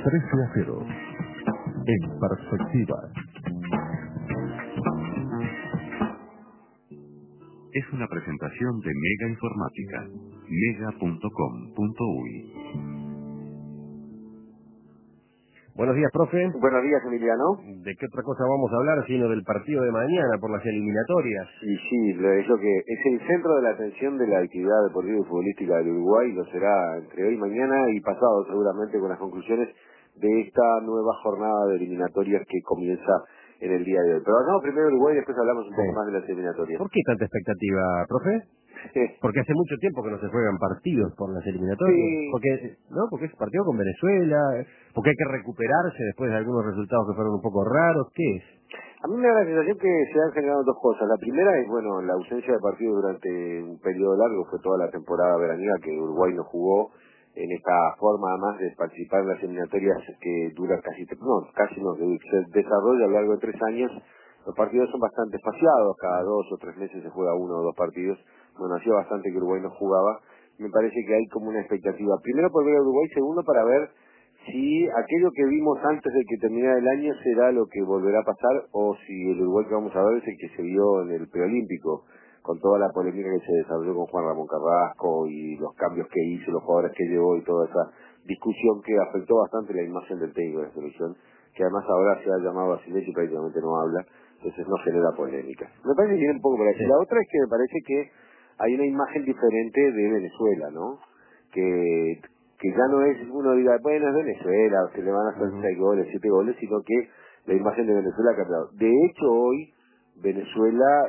13-0. En perspectiva. Es una presentación de Mega Informática. Mega.com.uy. Buenos días, profe. Buenos días, Emiliano. ¿De qué otra cosa vamos a hablar sino del partido de mañana por las eliminatorias? Y sí, es lo que es el centro de la atención de la actividad deportiva y futbolística del Uruguay. Lo será entre hoy, mañana y pasado, seguramente, con las conclusiones de esta nueva jornada de eliminatorias que comienza en el día de hoy. Pero hablamos primero de Uruguay y después hablamos un poco más de las eliminatorias. ¿Por qué tanta expectativa, profe? Porque hace mucho tiempo que no se juegan partidos por las eliminatorias. Sí. Porque es partido con Venezuela, porque hay que recuperarse después de algunos resultados que fueron un poco raros. ¿Qué es? A mí me da la sensación que se han generado dos cosas. La primera es, bueno, la ausencia de partidos durante un periodo largo, fue toda la temporada veraniega que Uruguay no jugó en esta forma, además de participar en las eliminatorias que duran casi no, que se desarrolla a lo largo de 3 años. Los partidos son bastante espaciados, cada 2 o 3 meses se juega 1 o 2 partidos. Bueno, hacía bastante que Uruguay no jugaba. Me parece que hay como una expectativa, primero por ver a Uruguay, segundo para ver si aquello que vimos antes de que terminara el año será lo que volverá a pasar, o si el Uruguay que vamos a ver es el que se vio en el preolímpico, con toda la polémica que se desarrolló con Juan Ramón Carrasco y los cambios que hizo, los jugadores que llevó y toda esa discusión que afectó bastante la imagen del técnico de la selección, que además ahora se ha llamado a silencio y prácticamente no habla, entonces no genera polémica. Me parece que viene un poco por ahí. La otra es que me parece que hay una imagen diferente de Venezuela, ¿no? Que ya no es, uno diga, bueno, es Venezuela, se le van a hacer 6 goles, 7 goles, sino que la imagen de Venezuela ha cambiado. De hecho, hoy Venezuela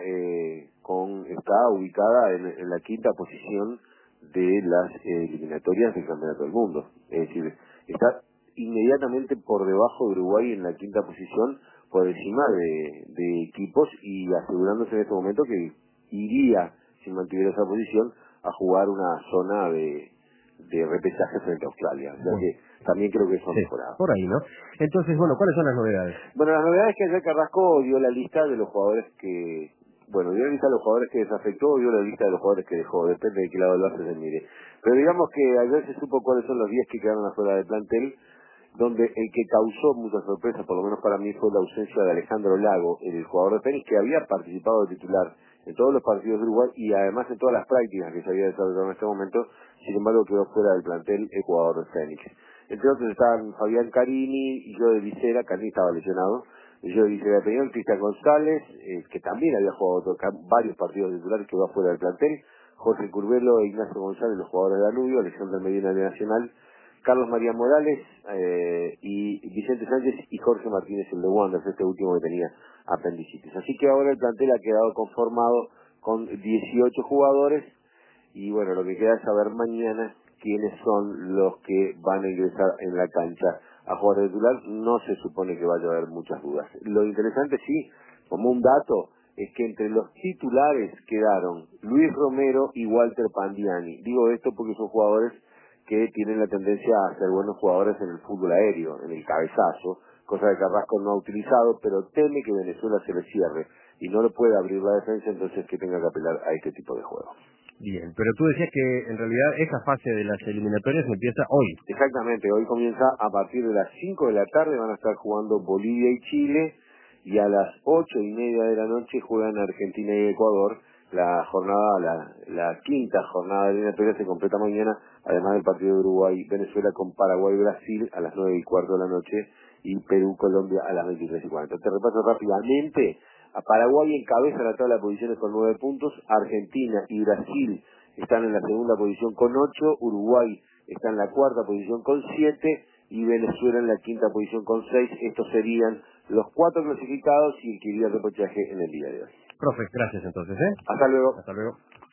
está ubicada en la quinta posición de las eliminatorias del Campeonato del Mundo. Es decir, está inmediatamente por debajo de Uruguay en la quinta posición, por encima de equipos, y asegurándose en este momento que iría, si mantuviera esa posición, a jugar una zona de repechaje frente a Australia. O sea que también creo que eso ha mejorado. Por ahí, ¿no? Entonces, bueno, ¿cuáles son las novedades? Bueno, las novedades es que ayer Carrasco dio la lista de los jugadores que... Bueno, dio la lista de los jugadores que desafectó, dio la lista de los jugadores que dejó, depende de qué lado del base se mire. Pero digamos que ayer se supo cuáles son los 10 que quedaron afuera del plantel, donde el que causó mucha sorpresa, por lo menos para mí, fue la ausencia de Alejandro Lago, el jugador de tenis que había participado de titular en todos los partidos de Uruguay y además en todas las prácticas que se había desarrollado en este momento. Sin embargo, quedó fuera del plantel el jugador de Fénix. Entre otros estaban Fabián Carini y Joe Vicera. Carini estaba lesionado, Joe Vicera Peñón, Cristian González, que también había jugado varios partidos titulares, quedó fuera del plantel, Jorge Curvelo e Ignacio González, los jugadores de Danubio, Alexander Medina de Nacional, Carlos María Morales y Vicente Sánchez y Jorge Martínez, el de Wanderers, este último que tenía apendicitis. Así que ahora el plantel ha quedado conformado con 18 jugadores y bueno, lo que queda es saber mañana quiénes son los que van a ingresar en la cancha a jugar de titular. No se supone que vaya a haber muchas dudas. Lo interesante, sí, como un dato, es que entre los titulares quedaron Luis Romero y Walter Pandiani. Digo esto porque son jugadores que tienen la tendencia a ser buenos jugadores en el fútbol aéreo, en el cabezazo, cosa que Carrasco no ha utilizado, pero teme que Venezuela se le cierre y no le puede abrir la defensa, entonces que tenga que apelar a este tipo de juego. Bien, pero tú decías que en realidad esa fase de las eliminatorias empieza hoy. Exactamente, hoy comienza a partir de las 5 de la tarde, van a estar jugando Bolivia y Chile, y a las 8:30 de la noche juegan Argentina y Ecuador. La jornada, la quinta jornada de eliminatoria se completa mañana, además del partido de Uruguay-Venezuela con Paraguay-Brasil a las 9:15 de la noche y Perú-Colombia a las 23:40. Te repaso rápidamente. A Paraguay encabeza la tabla de posiciones con 9 puntos, Argentina y Brasil están en la segunda posición con 8, Uruguay está en la cuarta posición con 7 y Venezuela en la quinta posición con 6. Estos serían los 4 clasificados y el que iría al repechaje en el día de hoy. Profe, gracias entonces, Hasta luego. Hasta luego.